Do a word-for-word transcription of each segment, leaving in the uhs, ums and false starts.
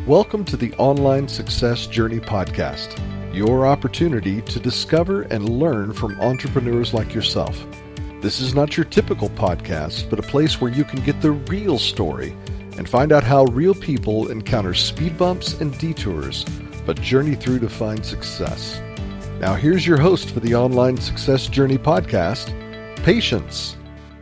Welcome to the Online Success Journey Podcast, your opportunity to discover and learn from entrepreneurs like yourself. This is not your typical podcast, but a place where you can get the real story and find out how real people encounter speed bumps and detours, but journey through to find success. Now here's your host for the Online Success Journey Podcast, Patience.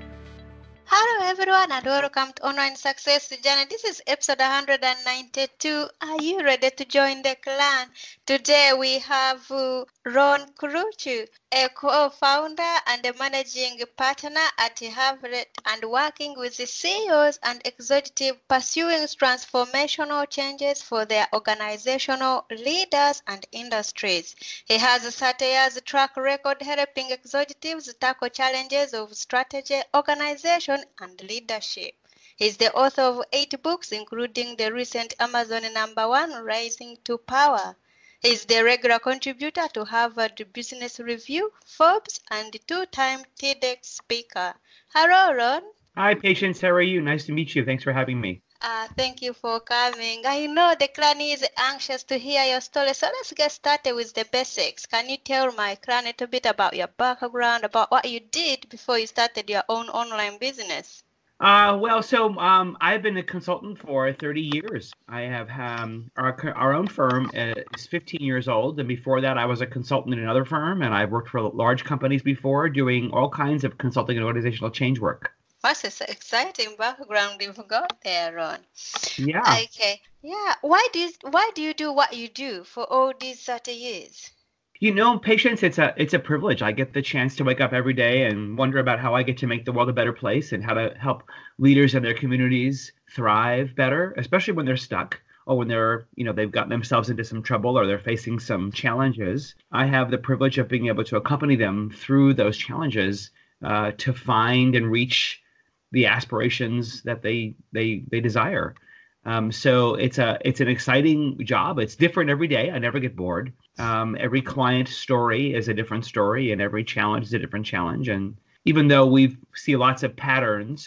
Hello everyone and welcome to Online Success Journey. This is episode one hundred ninety-two. Are you ready to join the clan? Today we have uh, Ron Kuruchu, a co-founder and a managing partner at Harvard and working with the C E Os and executives pursuing transformational changes for their organizational leaders and industries. He has a thirty years track record helping executives tackle challenges of strategy, organization, and leadership. He's the author of eight books, including the recent Amazon number one, Rising to Power. He's the regular contributor to Harvard Business Review, Forbes, and two-time TEDx speaker. Hello, Ron. Hi, Patience. How are you? Nice to meet you. Thanks for having me. Uh, thank you for coming. I know the clan is anxious to hear your story, so let's get started with the basics. Can you tell my clan a little bit about your background, about what you did before you started your own online business? Uh, well, so um, I've been a consultant for thirty years. I have um, our our own firm is fifteen years old, and before that, I was a consultant in another firm, and I've worked for large companies before, doing all kinds of consulting and organizational change work. What's this exciting background you've got there, Ron? Yeah. Okay. Yeah. Why do you, why do you do what you do for all these thirty years? You know, Patience, it's a it's a privilege. I get the chance to wake up every day and wonder about how I get to make the world a better place and how to help leaders in their communities thrive better, especially when they're stuck or when they're, you know, they've gotten themselves into some trouble or they're facing some challenges. I have the privilege of being able to accompany them through those challenges uh, to find and reach the aspirations that they they they desire. Um, so it's a it's an exciting job. It's different every day. I never get bored. Um, every client story is a different story, and every challenge is a different challenge. And even though we see lots of patterns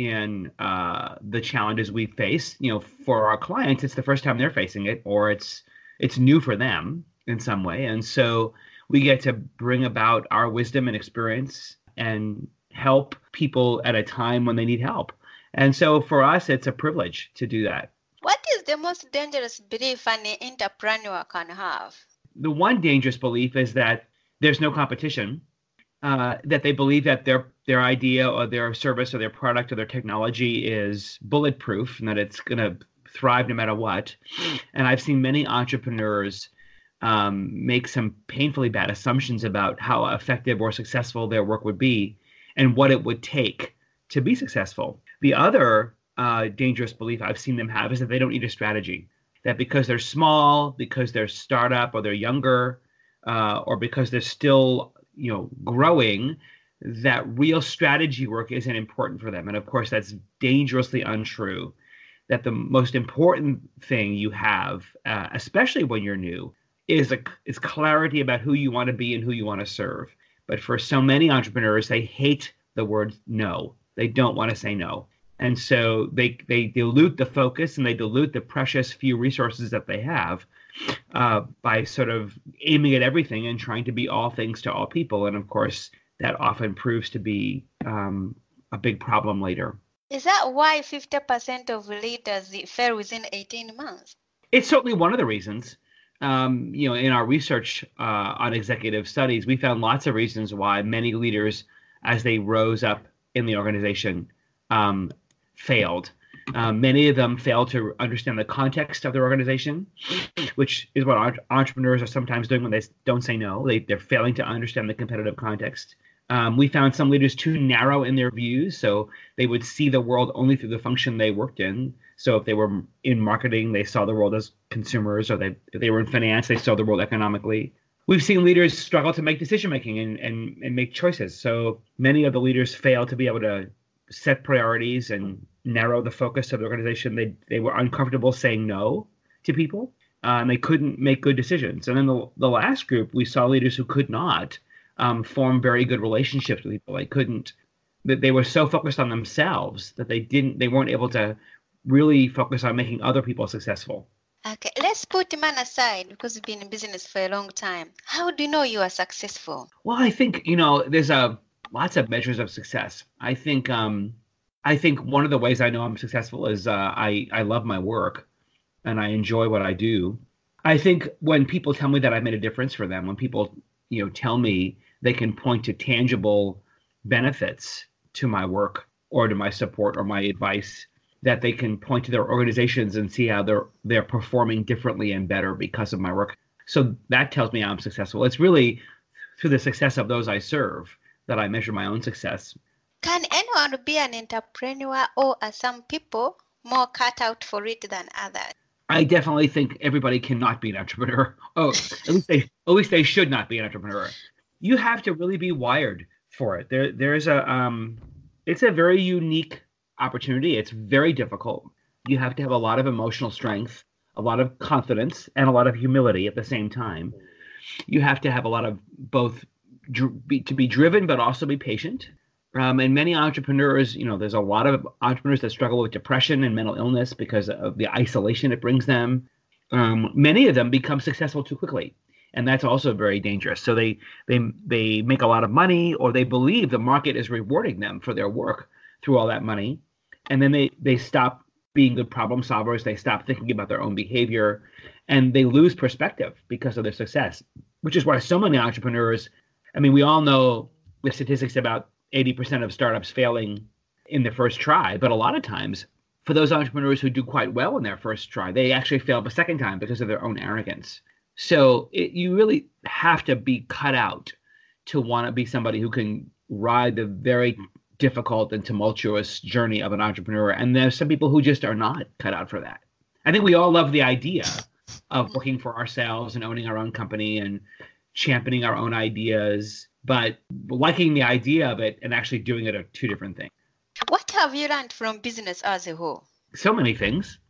in uh, the challenges we face, you know, for our clients, it's the first time they're facing it, or it's it's new for them in some way. And so we get to bring about our wisdom and experience and help people at a time when they need help. And so for us, it's a privilege to do that. What is the most dangerous belief an entrepreneur can have? The one dangerous belief is that there's no competition, uh, that they believe that their their idea or their service or their product or their technology is bulletproof and that it's going to thrive no matter what. And I've seen many entrepreneurs um, make some painfully bad assumptions about how effective or successful their work would be and what it would take to be successful. The other uh, dangerous belief I've seen them have is that they don't need a strategy, that because they're small, because they're startup or they're younger, uh, or because they're still, you know, growing, that real strategy work isn't important for them. And of course, that's dangerously untrue, that the most important thing you have, uh, especially when you're new, is, a, is clarity about who you want to be and who you want to serve. But for so many entrepreneurs, they hate the word no. They don't want to say no. And so they they dilute the focus and they dilute the precious few resources that they have uh, by sort of aiming at everything and trying to be all things to all people. And of course, that often proves to be um, a big problem later. Is that why fifty percent of leaders fail within eighteen months? It's certainly one of the reasons. Um, you know, in our research uh, on executive studies, we found lots of reasons why many leaders, as they rose up in the organization, um, failed. Um, many of them failed to understand the context of their organization, which is what entre- entrepreneurs are sometimes doing when they don't say no. They, they're failing to understand the competitive context. Um, we found some leaders too narrow in their views, so they would see the world only through the function they worked in. So if they were in marketing, they saw the world as consumers, or they, if they were in finance, they saw the world economically. We've seen leaders struggle to make decision-making and, and, and make choices. So many of the leaders fail to be able to set priorities and narrow the focus of the organization. They they were uncomfortable saying no to people, uh, and they couldn't make good decisions. And then the, the last group, we saw leaders who could not um, form very good relationships with people. They couldn't, that they were so focused on themselves that they didn't, they weren't able to really focus on making other people successful. Okay, let's put man aside because you've been in business for a long time. How do you know you are successful? Well, I think, you know, there's a lots of measures of success. I think um, I think one of the ways I know I'm successful is uh, I, I love my work and I enjoy what I do. I think when people tell me that I've made a difference for them, when people, you know, tell me they can point to tangible benefits to my work or to my support or my advice, that they can point to their organizations and see how they're they're performing differently and better because of my work. So that tells me I'm successful. It's really through the success of those I serve that I measure my own success. Can anyone be an entrepreneur, or are some people more cut out for it than others? I definitely think everybody cannot be an entrepreneur. Oh, at least they at least they should not be an entrepreneur. You have to really be wired for it. There there's a um it's a very unique opportunity. It's very difficult. You have to have a lot of emotional strength, a lot of confidence, and a lot of humility at the same time. You have to have a lot of both dr- be, to be driven, but also be patient. Um, and many entrepreneurs, you know, there's a lot of entrepreneurs that struggle with depression and mental illness because of the isolation it brings them. Um, many of them become successful too quickly, and that's also very dangerous. So they they they make a lot of money, or they believe the market is rewarding them for their work through all that money, and then they they stop being good problem solvers. They stop thinking about their own behavior, and they lose perspective because of their success, which is why so many entrepreneurs, I mean, we all know the statistics about eighty percent of startups failing in the first try. But a lot of times, for those entrepreneurs who do quite well in their first try, they actually fail the second time because of their own arrogance. So it, you really have to be cut out to want to be somebody who can ride the very difficult and tumultuous journey of an entrepreneur. And there's some people who just are not cut out for that. I think we all love the idea of working for ourselves and owning our own company and championing our own ideas, but liking the idea of it and actually doing it are two different things. What have you learned from business as a whole? So many things.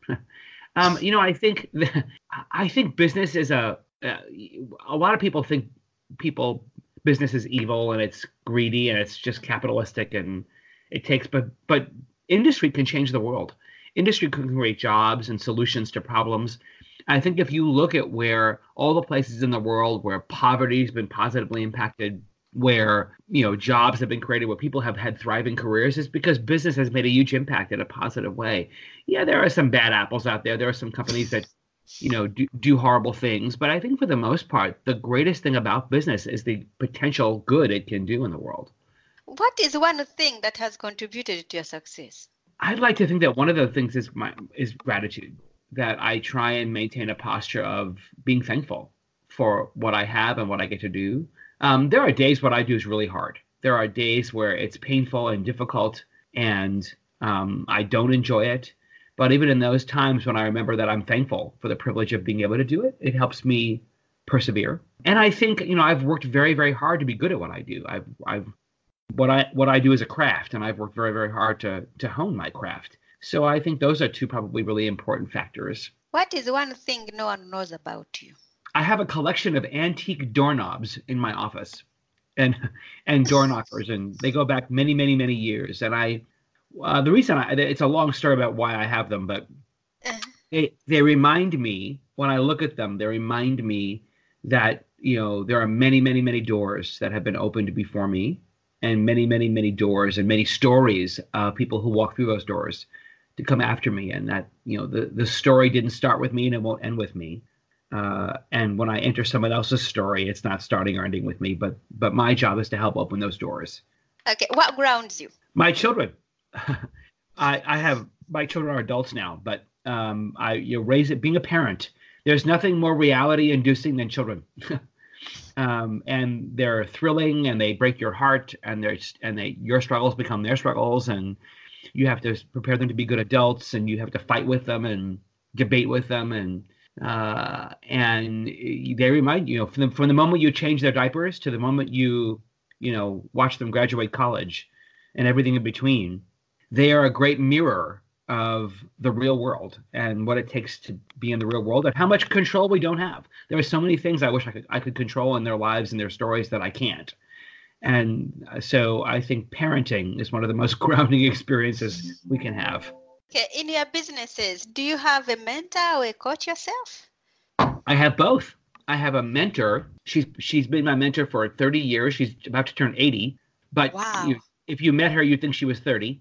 um, you know, I think the, I think business is a uh, a lot of people think people business is evil and it's greedy and it's just capitalistic and it takes, but but industry can change the world. Industry can create jobs and solutions to problems. I think if you look at where all the places in the world where poverty has been positively impacted, where, you know, jobs have been created, where people have had thriving careers, is because business has made a huge impact in a positive way. Yeah, there are some bad apples out there. There are some companies that, you know, do, do horrible things. But I think for the most part, the greatest thing about business is the potential good it can do in the world. What is one thing that has contributed to your success? I'd like to think that one of the things is my is gratitude, that I try and maintain a posture of being thankful for what I have and what I get to do. Um, there are days what I do is really hard. There are days where it's painful and difficult and um, I don't enjoy it. But even in those times when I remember that I'm thankful for the privilege of being able to do it, it helps me persevere. And I think, you know, I've worked very, very hard to be good at what I do. I've, I've, what I, what I do is a craft, and I've worked very, very hard to, to hone my craft. So I think those are two probably really important factors. What is one thing no one knows about you? I have a collection of antique doorknobs in my office and and door knockers, and they go back many, many, many years. And I, uh, the reason I, it's a long story about why I have them, but they they remind me, when I look at them, they remind me that, you know, there are many, many, many doors that have been opened before me, and many, many, many doors and many stories of people who walk through those doors to come after me, and that, you know, the the story didn't start with me and it won't end with me. Uh, and when I enter someone else's story, it's not starting or ending with me, but but my job is to help open those doors. Okay, what grounds you? My children. I I have my children are adults now, but um, I you know, raise it being a parent. There's nothing more reality-inducing than children, um, and they're thrilling, and they break your heart, and they're and they your struggles become their struggles, and you have to prepare them to be good adults, and you have to fight with them and debate with them, and uh, and they remind you, know, from the, from the moment you change their diapers to the moment you, you know, watch them graduate college and everything in between, they are a great mirror of the real world and what it takes to be in the real world and how much control we don't have. There are so many things I wish I could, I could control in their lives and their stories that I can't. And so I think parenting is one of the most grounding experiences we can have. Okay, in your businesses, do you have a mentor or a coach yourself? I have both. I have a mentor. She's she's been my mentor for thirty years. She's about to turn eighty. But Wow. you, if you met her, you'd think she was thirty.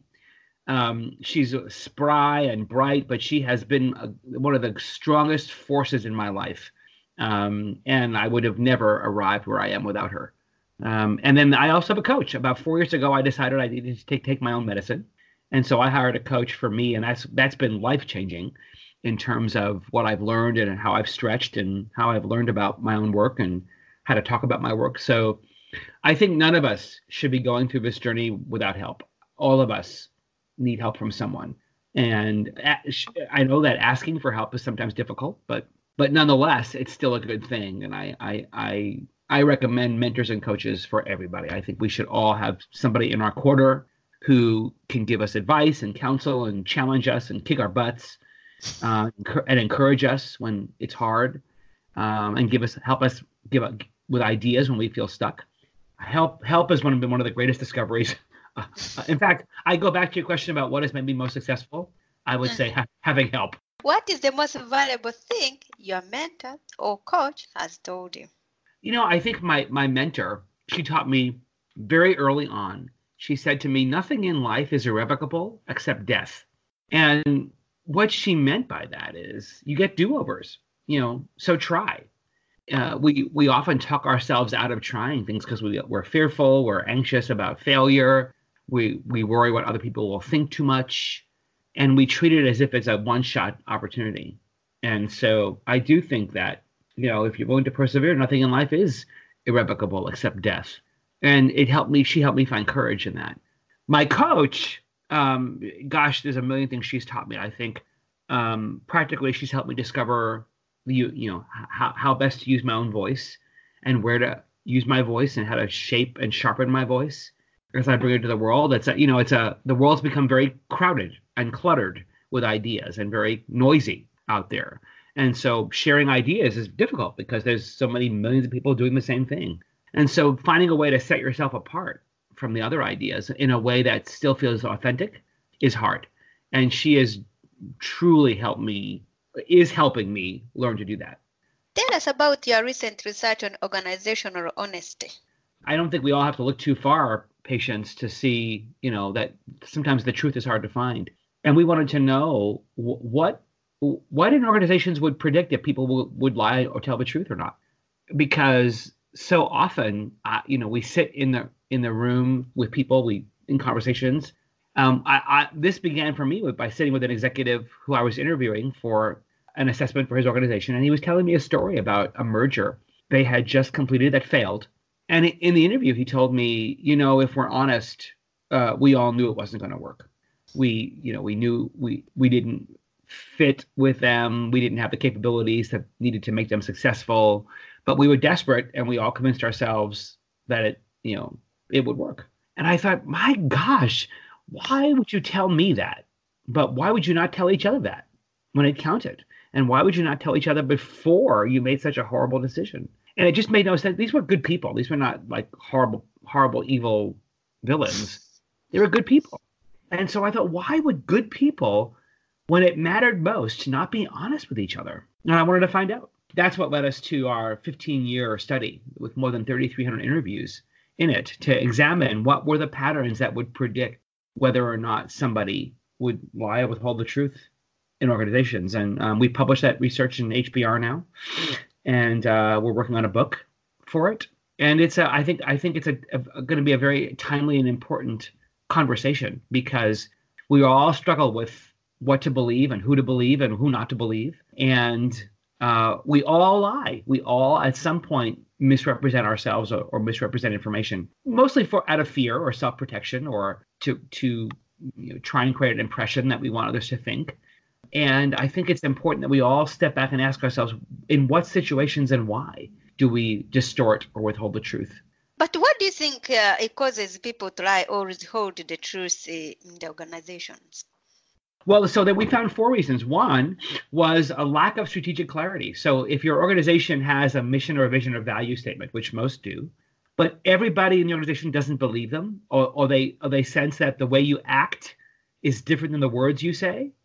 Um, she's spry and bright, but she has been a, one of the strongest forces in my life. Um, and I would have never arrived where I am without her. Um, and then I also have a coach. About four years ago, I decided I needed to take, take my own medicine. And so I hired a coach for me, and that's that's been life-changing in terms of what I've learned and how I've stretched and how I've learned about my own work and how to talk about my work. So I think none of us should be going through this journey without help. All of us need help from someone. And I know that asking for help is sometimes difficult, but but nonetheless, it's still a good thing. And I I I, I recommend mentors and coaches for everybody. I think we should all have somebody in our corner who can give us advice and counsel and challenge us and kick our butts uh, and encourage us when it's hard, um, and give us help us give up with ideas when we feel stuck. Help help has one of been one of the greatest discoveries. Uh, in fact, I go back to your question about what has made me most successful. I would say ha- having help. What is the most valuable thing your mentor or coach has told you? You know, I think my my mentor, she taught me very early on. She said to me, nothing in life is irrevocable except death. And what she meant by that is you get do-overs, you know, so try. Uh, we we often talk ourselves out of trying things because we, we're fearful, we're anxious about failure, we we worry what other people will think too much, and we treat it as if it's a one-shot opportunity. And so I do think that, you know, if you're willing to persevere, nothing in life is irrevocable except death. And it helped me, she helped me find courage in that. My coach, um, gosh, there's a million things she's taught me. I think um, practically she's helped me discover You, you know, how, how best to use my own voice and where to use my voice and how to shape and sharpen my voice as I bring it to the world. It's a, you know, it's a, the world's become very crowded and cluttered with ideas and very noisy out there. And so sharing ideas is difficult because there's so many millions of people doing the same thing. And so finding a way to set yourself apart from the other ideas in a way that still feels authentic is hard. And she has truly helped me is helping me learn to do that. Tell us about your recent research on organizational honesty. I don't think we all have to look too far, patients, to see, you know, that sometimes the truth is hard to find. And we wanted to know what what in organizations would predict if people w- would lie or tell the truth or not. Because so often, uh, you know, we sit in the in the room with people, we in conversations. Um, I, I, this began for me with, by sitting with an executive who I was interviewing for an assessment for his organization, and he was telling me a story about a merger they had just completed that failed. And in the interview, he told me, you know, if we're honest, uh, we all knew it wasn't going to work. We, you know, we knew we we didn't fit with them. We didn't have the capabilities that needed to make them successful, but we were desperate, and we all convinced ourselves that it, you know, it would work. And I thought, my gosh, why would you tell me that? But why would you not tell each other that when it counted? And why would you not tell each other before you made such a horrible decision? And it just made no sense. These were good people. These were not like horrible, horrible, evil villains. They were good people. And so I thought, why would good people, when it mattered most, not be honest with each other? And I wanted to find out. That's what led us to our fifteen-year study with more than thirty-three hundred interviews in it to examine what were the patterns that would predict whether or not somebody would lie or withhold the truth in organizations. And um, we published that research in H B R now, and uh, we're working on a book for it. And it's a, I think I think it's a, a, going to be a very timely and important conversation because we all struggle with what to believe and who to believe and who not to believe. And uh, we all lie. We all at some point misrepresent ourselves or, or misrepresent information, mostly for out of fear or self-protection or to to you know, try and create an impression that we want others to think. And I think it's important that we all step back and ask ourselves, in what situations and why do we distort or withhold the truth? But what do you think uh, it causes people to lie or withhold the truth uh, in the organizations? Well, so that we found four reasons. One was a lack of strategic clarity. So if your organization has a mission or a vision or value statement, which most do, but everybody in the organization doesn't believe them, or, or they or they sense that the way you act is different than the words you say,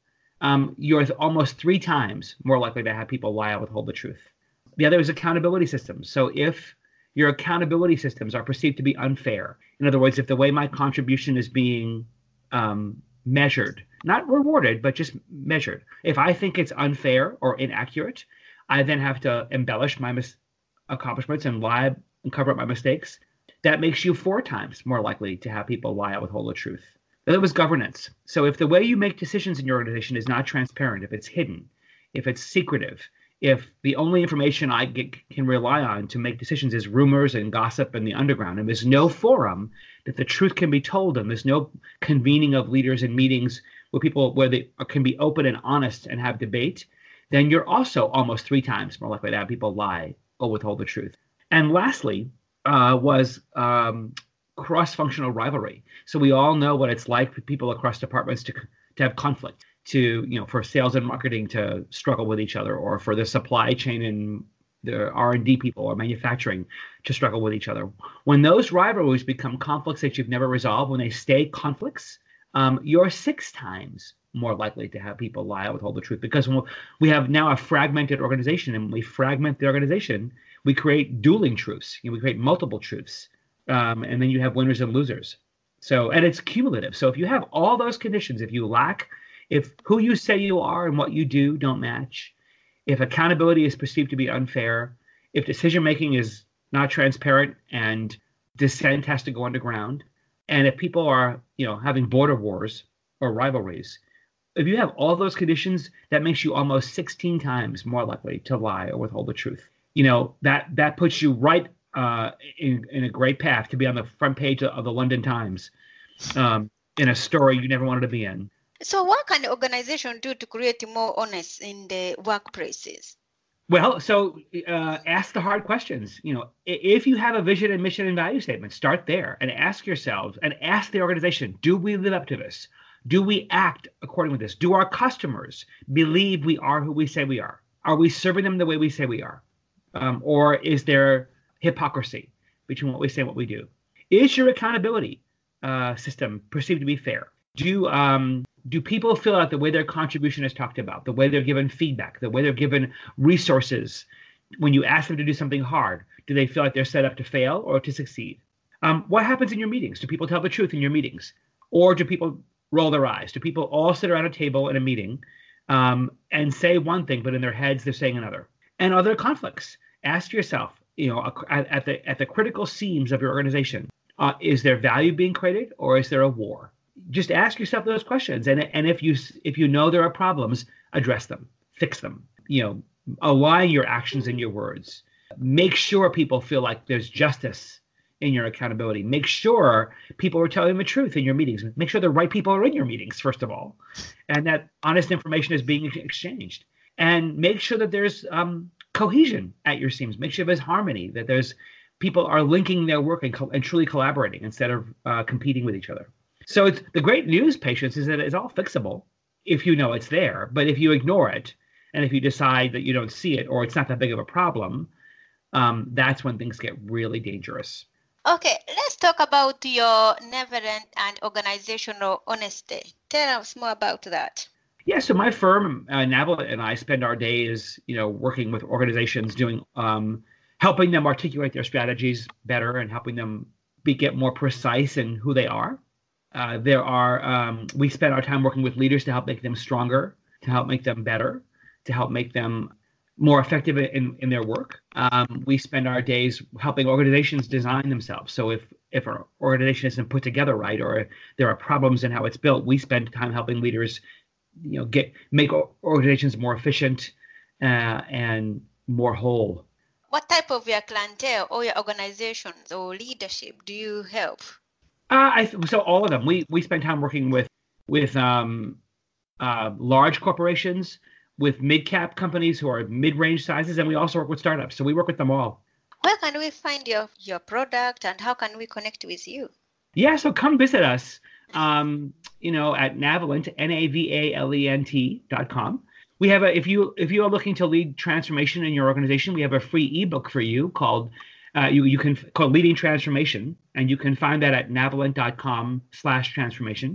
um, you're almost three times more likely to have people lie or withhold the truth. The other is accountability systems. So if your accountability systems are perceived to be unfair, in other words, if the way my contribution is being um, measured, not rewarded, but just measured, if I think it's unfair or inaccurate, I then have to embellish my mis- accomplishments and lie and cover up my mistakes. That makes you four times more likely to have people lie or withhold the truth. The other was governance. So if the way you make decisions in your organization is not transparent, if it's hidden, if it's secretive, if the only information I get, can rely on to make decisions is rumors and gossip in the underground, and there's no forum that the truth can be told in, there's no convening of leaders in meetings where people where they can be open and honest and have debate, then you're also almost three times more likely to have people lie or withhold the truth. And lastly uh, was um, cross-functional rivalry. So we all know what it's like for people across departments to to have conflict, to, you know, for sales and marketing to struggle with each other, or for the supply chain and the R and D people or manufacturing to struggle with each other. When those rivalries become conflicts that you've never resolved, when they stay conflicts, um, you're six times more likely to have people lie or withhold the truth, because when we have now a fragmented organization, and when we fragment the organization, we create dueling truths. You know, we create multiple truths, um, and then you have winners and losers. So, and it's cumulative. So if you have all those conditions, if you lack, if who you say you are and what you do don't match, if accountability is perceived to be unfair, if decision-making is not transparent and dissent has to go underground, and if people are, you know, having border wars or rivalries, if you have all those conditions, that makes you almost sixteen times more likely to lie or withhold the truth. You know, that that puts you right uh, in, in a great path to be on the front page of the London Times um, in a story you never wanted to be in. So what can the organization do to create more honest in the workplaces? Well, so uh, ask the hard questions. You know, if you have a vision and mission and value statement, start there and ask yourselves and ask the organization, do we live up to this? Do we act according to this? Do our customers believe we are who we say we are? Are we serving them the way we say we are? Um, or is there hypocrisy between what we say and what we do? Is your accountability uh, system perceived to be fair? Do um, do people feel like the way their contribution is talked about, the way they're given feedback, the way they're given resources, when you ask them to do something hard, do they feel like they're set up to fail or to succeed? Um, what happens in your meetings? Do people tell the truth in your meetings? Or do people roll their eyes? Do people all sit around a table in a meeting um, and say one thing, but in their heads they're saying another? And are there conflicts? Ask yourself, you know, at, at the at the critical seams of your organization, uh, is there value being created, or is there a war? Just ask yourself those questions, and and if you if you know there are problems, address them, fix them. You know, align your actions and your words. Make sure people feel like there's justice in your accountability. Make sure people are telling the truth in your meetings. Make sure the right people are in your meetings, first of all, and that honest information is being exchanged. And make sure that there's um, cohesion at your seams. Make sure there's harmony, that there's people are linking their work and, co- and truly collaborating instead of uh, competing with each other. So it's, the great news, patients, is that it's all fixable if you know it's there. But if you ignore it, and if you decide that you don't see it, or it's not that big of a problem, um, that's when things get really dangerous. Okay, let's talk about your Neverend and organizational honesty. Tell us more about that. Yeah, so my firm, uh, Navalent, and I spend our days, you know, working with organizations, doing, um, helping them articulate their strategies better and helping them be get more precise in who they are. Uh, there are, um, we spend our time working with leaders to help make them stronger, to help make them better, to help make them more effective in, in their work. Um, we spend our days helping organizations design themselves. So if, if our organization isn't put together right, or there are problems in how it's built, we spend time helping leaders, you know, get make organizations more efficient uh, and more whole. What type of your clientele or your organizations or leadership do you help? Uh, I th- so all of them. We we spend time working with with um, uh, large corporations, with mid-cap companies who are mid-range sizes, and we also work with startups. So we work with them all. Where can we find your, your product, and how can we connect with you? Yeah, so come visit us, um, you know, at Navalent, N A V A L E N T dot com. We have a, if you if you are looking to lead transformation in your organization, we have a free ebook for you called uh, you you can called Leading Transformation, and you can find that at navalent dot com slash transformation.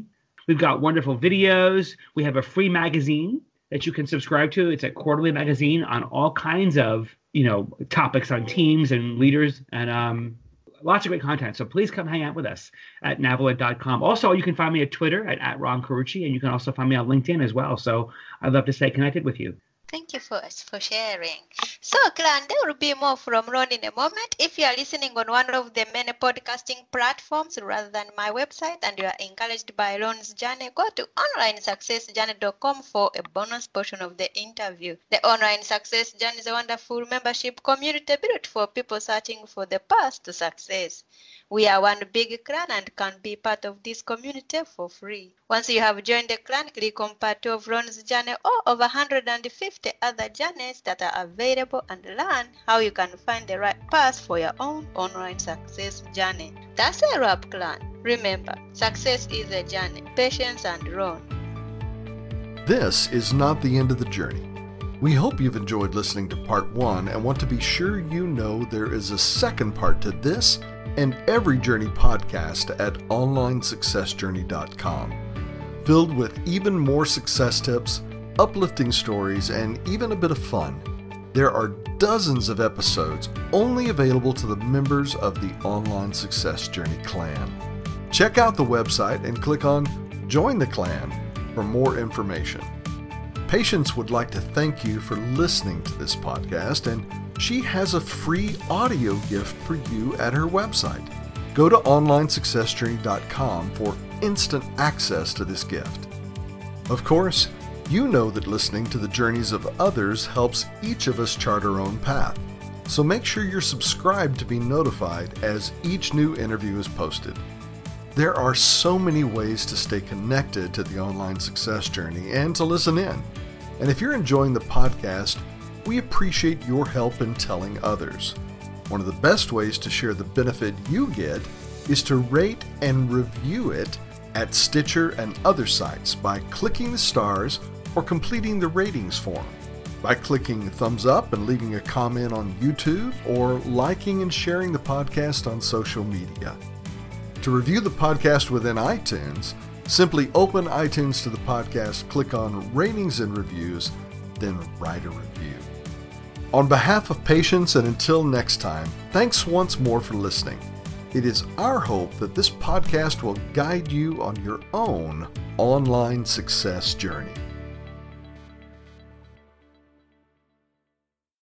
We've got wonderful videos. We have a free magazine that you can subscribe to. It's a quarterly magazine on all kinds of, you know, topics on teams and leaders, and um, lots of great content. So please come hang out with us at navilet dot com. Also, you can find me at Twitter at, at Ron Carucci, and you can also find me on LinkedIn as well. So I'd love to stay connected with you. Thank you for, for sharing. So, Clan, there will be more from Ron in a moment. If you are listening on one of the many podcasting platforms rather than my website and you are encouraged by Ron's journey, go to online success journey dot com for a bonus portion of the interview. The Online Success Journey is a wonderful membership community built for people searching for the path to success. We are one big clan and can be part of this community for free. Once you have joined the clan, click on part two of Ron's journey or over one hundred fifty other journeys that are available and learn how you can find the right path for your own online success journey. That's a wrap, clan. Remember, success is a journey. Patience and Ron. This is not the end of the journey. We hope you've enjoyed listening to part one and want to be sure you know there is a second part to this and every journey podcast at online success journey dot com, filled with even more success tips, uplifting stories, and even a bit of fun. There are dozens of episodes only available to the members of the Online Success Journey clan. Check out the website and click on Join the Clan for more information. Patience would like to thank you for listening to this podcast, and she has a free audio gift for you at her website. Go to online success journey dot com for instant access to this gift. Of course, you know that listening to the journeys of others helps each of us chart our own path. So make sure you're subscribed to be notified as each new interview is posted. There are so many ways to stay connected to the Online Success Journey and to listen in. And if you're enjoying the podcast, we appreciate your help in telling others. One of the best ways to share the benefit you get is to rate and review it at Stitcher and other sites by clicking the stars or completing the ratings form, by clicking thumbs up and leaving a comment on YouTube, or liking and sharing the podcast on social media. To review the podcast within iTunes, simply open iTunes to the podcast, click on Ratings and Reviews, then write a review. On behalf of Patience, and until next time, thanks once more for listening. It is our hope that this podcast will guide you on your own online success journey.